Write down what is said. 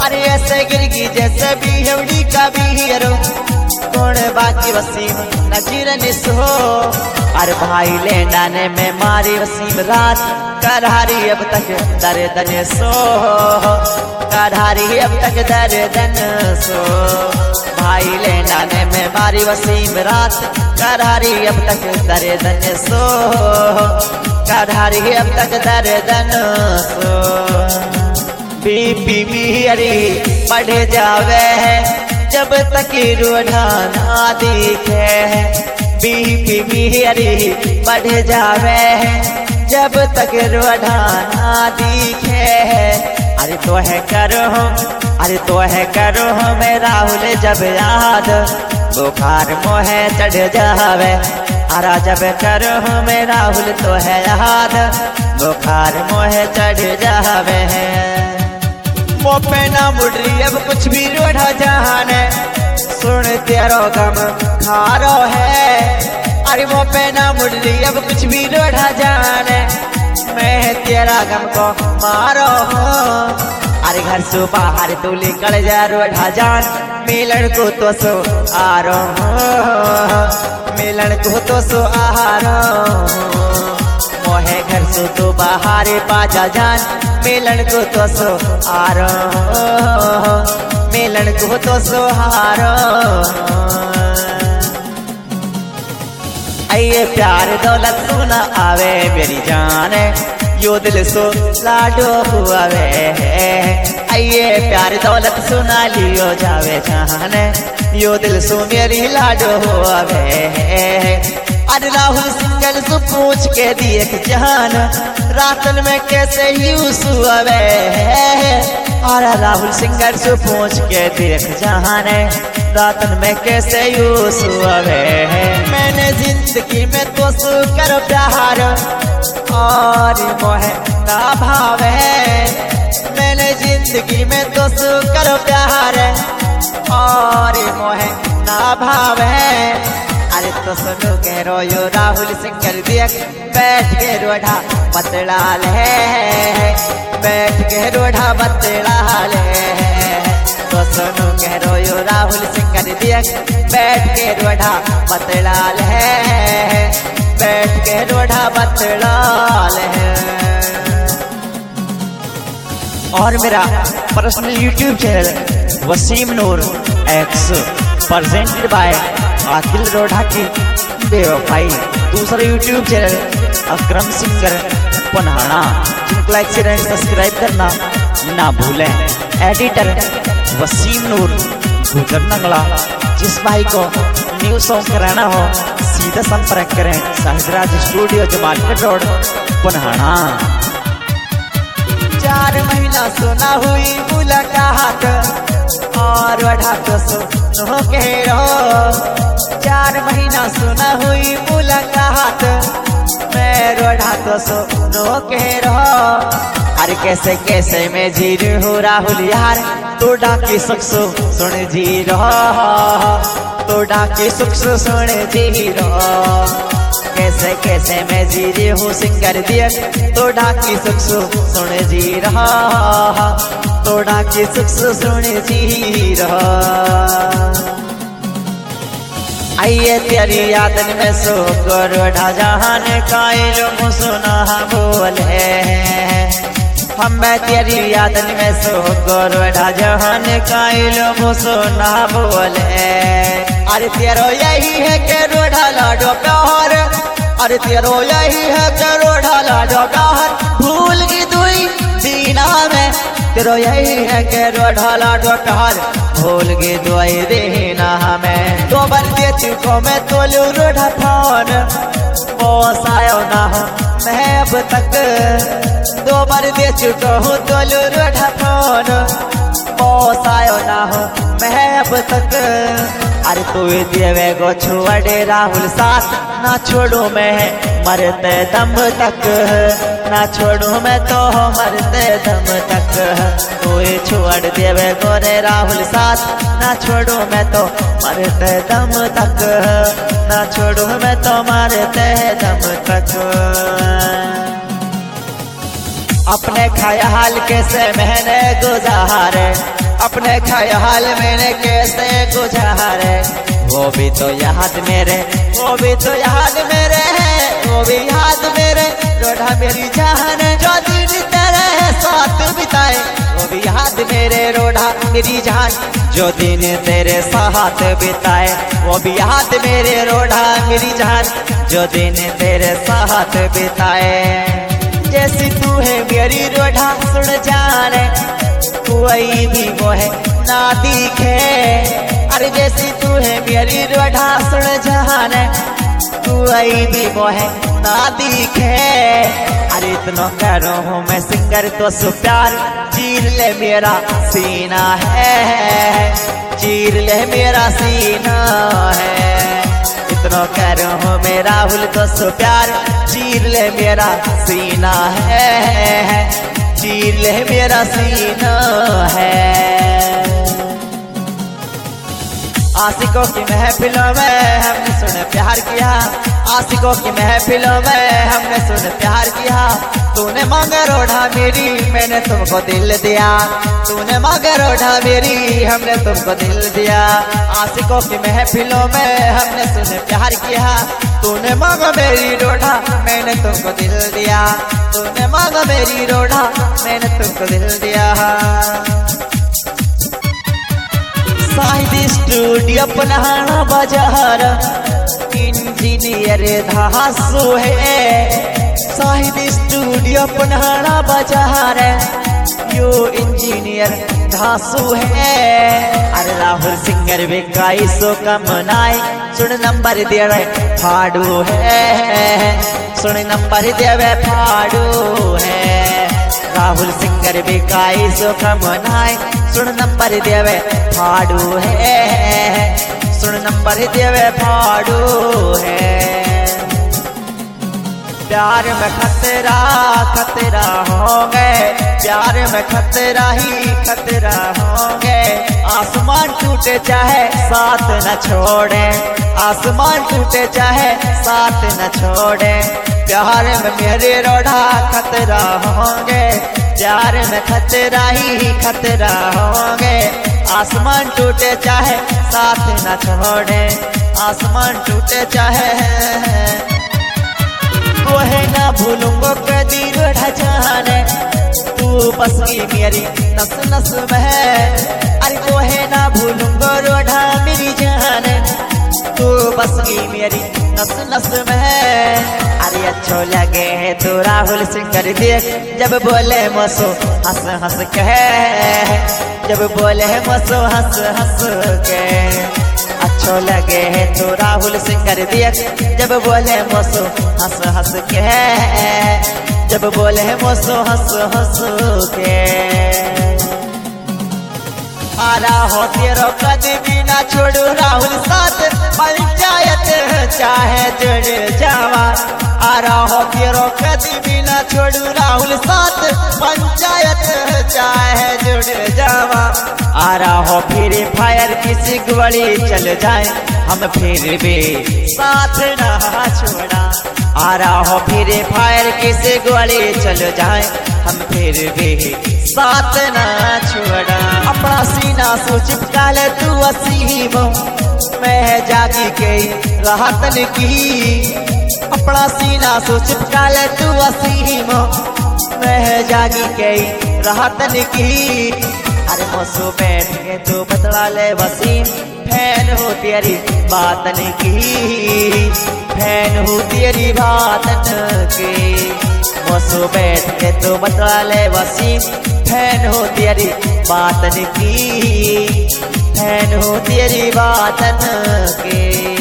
अरे ऐसे गिरगी जैसे बिहवड़ी का बिहरो कौन बाकी वसीम नजीर निसो। अरे भाई लेंडाने में मारी वसीम रात करहारी अब तक दरे दने सो करहारी अब तक दरे दन सो। भाई लेंडाने में मारी वसीम रात करहारी अब तक दरे दने सो करहारी अब तक दरे दन सो। बीपी मेरी बढ़ जावे है जब तक रूढ़ा ना दिखे। बीपी मेरी बढ़ जावे है जब तक रूढ़ा ना दिखे। अरे तो है करो अरे तो है करो मैं राहुल जब याद बुखार मोहे चढ़ जावे। अरा जब करो मैं राहुल तो है याद बुखार मोहे चढ़ जावे। वो पे ना मुड़री अब कुछ भी रोढ़ा जहान है सुन तेरो गम खारो है। अरे वो पे ना मुड़री अब कुछ भी रोढ़ा जहान है मैं तेरा गम को मारो हूँ। अरे घर से बाहर तू निकल जा रोढ़ा जान मिलन को तो सो आ रहा हूँ मिलन को तो सो आ रहा हूँ। मोहे घर से तो बाहर बाजा जान मिलन को तो सो आ रहा मिलन को तो सो आ रहा। आइए प्यार दौलत सुना आवे मेरी जान यो दिल सो लाडो हुआवे। आइए प्यार दौलत सुना लियो जावे जान यो दिल सो मेरी लाडो हुआवे। अरे राहुल सिंगल से पूछ के देख जान रातन में कैसे यूस हुए। अरे राहुल सिंगल से पूछ के देख जान रातन में कैसे यूस हुए। मैंने जिंदगी में तो कर प्यार और मोहे ना भावे। मैंने जिंदगी में तो कर प्यार और मोहे ना भावे। अरे तो सुनो कह रो यो राहुल सिंगर देख बैठ के रोढ़ा बतलाल है बैठ के रोढ़ा बतलाल है। तो सुनो कह रो यो राहुल सिंगर देख बैठ के रोढ़ा बतलाल है बैठ के रोढ़ा बतलाल है। और मेरा personal YouTube channel Wasim Noor X presented by Aqil Rodha की बेवफाई। दूसरा YouTube channel Akram singer Punhana जिनको लाइक शेयर एंड सब्सक्राइब करना ना भूलें। एडिटर वसीम नूर गुजर नंगला। जिस भाई को न्यू सॉन्ग कराना हो सीधा संपर्क करें सहजराज स्टूडियो जो मार्केट रोड पन्हाना। 4 महीना सुना हुई मुलाकात और बढ़ा तो सुनो कह रहो। 4 महीना सुना हुई मुलाकात मैं रोढ़ा तो सुनो कह रहो। अरे कैसे कैसे मैं जी रही हूँ राहुल यार तो डाकी सुख सुन जी रहो तो डाकी सुख सुन जी रहो। कैसे कैसे मैं जी रही हूँ सिंगर दिया तो डाकी सुख सुन जी रहा तो डाकी सुख सुन जी रहा। आइए तेरी यादन में सो रोढ़ा जहान कायल सुना बोले। हम तेरी यादन में सो रोढ़ा जहान कायल सुना बोले। अरे तेरो यही है के रोढ़ा लाडो प्यार। अरे तेरो यही है के रोढ़ा लाडो प्यार। भूल की दुई दीना में तेरो यही है के रोढ़ा लाडो प्यार। भूल की दुई दीना में तो बरते चुको मैं तोलू रोढ़ा फोन पोसायो ना हो मैं अब तक। 2 बार दे चुका हूँ तोलू रोढ़ा फोन पोसायो ना हो मैं अब तक। अरे तू देवे गो छुअड़े राहुल साथ ना छोड़ू मैं मरते दम तक ना छोड़ू मैं तो मरते दम तक। तू छोड़ देवे गोरे राहुल साथ ना छोड़ू मैं तो मरते दम तक ना छोड़ू मैं तो मरते दम तक। अपने ख्याल कैसे मैंने गुजारे अपने ख्याल मैंने कैसे गुजारे, वो भी तो याद मेरे, वो भी तो याद मेरे है, वो भी याद मेरे रोड़ा मेरी जान जो दिन तेरे साथ बिताए, वो भी याद मेरे रोड़ा मेरी जान जो दिन तेरे साथ बिताए, वो भी याद मेरे रोड़ा मेरी जान जो दिन तेरे साथ बिताए। जैसी तू है मेरी रोड़ा सुन जाने कोई भी वो है ना दिखे, अरे जैसी तू है मेरी रोड़ा सुन जाने कोई भी वो है ना दिखे। अरे इतना करो हूँ मैं सिंगर तो सु प्यार चीर ले मेरा सीना है, चीर ले मेरा सीना है। इतना करो हूँ मैं राहुल तो सु प्यार चीर ले मेरा सीना है, चीर ले मेरा सीना है। आशिकों की महफिलों में हमने सुन प्यार किया, आशिकों की महफिलों में हमने सुन प्यार किया। तूने मांगा रोड़ा मेरी मैंने तुमको दिल दिया, तूने मांगा रोड़ा मेरी हमने तुमको दिल दिया। आशिकों की महफिलों में हमने सुन प्यार किया, तूने मांगा मेरी रोड़ा मैंने तुमको दिल दिया, तूने मांगा मेरी रोड़ा मैंने तुमको दिल दिया। शाहिद स्टूडियो पन्हाड़ा बाजार इंजीनियर धासु है, शाहिद स्टूडियो पन्हाड़ा बाजार यो इंजीनियर धासु है। अरे राहुल सिंगर भी 2100 का मनाए सुन नंबर देवे फाड़ू है, सुन नंबर देवे फाड़ू है। राहुल सिंगर भी 2100 का मनाए सुन नंबर देवे फाड़ू है, सुन नंबर देवे फाड़ू है। प्यार में खतरा खतरा होंगे, प्यार में खतरा ही खतरा होंगे। आसमान टूटे चाहे साथ न छोड़े, आसमान टूटे चाहे साथ न छोड़े। प्यार में मेरे रोड़ा खतरा होंगे, प्यार में खतरा ही खतरा होंगे। आसमान टूटे चाहे साथ न छोड़े, आसमान टूटे चाहे। वो है ना भूलूंगो कदी रोड़ा जाने, तू बस की मेरी नस नस में। अरे वो है ना भूलूंगो रोड़ा मेरी जान, तू बस की मेरी नस नस में। अरे अच्छो लगे है तो राहुल सिंगर देख जब बोले मसो हंस हंस के, जब बोले मसो हंस हंस के। अच्छो लगे है तो राहुल सिंगर देख जब बोले मसो हंस हंस के, जब बोले मसो हंस हंस के। आरा हो तेरो कदी भी ना छोड़ू राहुल साथ पंचायत चाहे जुड़ जावा। आरा हो तेरो कदी भी ना छोड़ू राहुल साथ पंचायत चाहे जुड़ जावा। आरा हो फिर फायर किसी गुड़ी चल जाए हम फिर भी साथ ना छोड़ा। आरा हो फिर फायर किसी गुड़ी चल जाए हम फिर भी साथ ना छोड़ा। अपना सीना सो चिपका ले तू असीमो मैं जागी के राहतन की, अपना सीना सो चिपका ले तू असीमो मैं जागी के राहतन की। अरे मौसू बैठ के तू बतला ले वसीम फैन हो तेरी बातन की, फैन हो तेरी बातन की। मौसू बैठ के तू बतला ले वसीम फैन हो तेरी बातन की, फैन हो तेरी बातन की।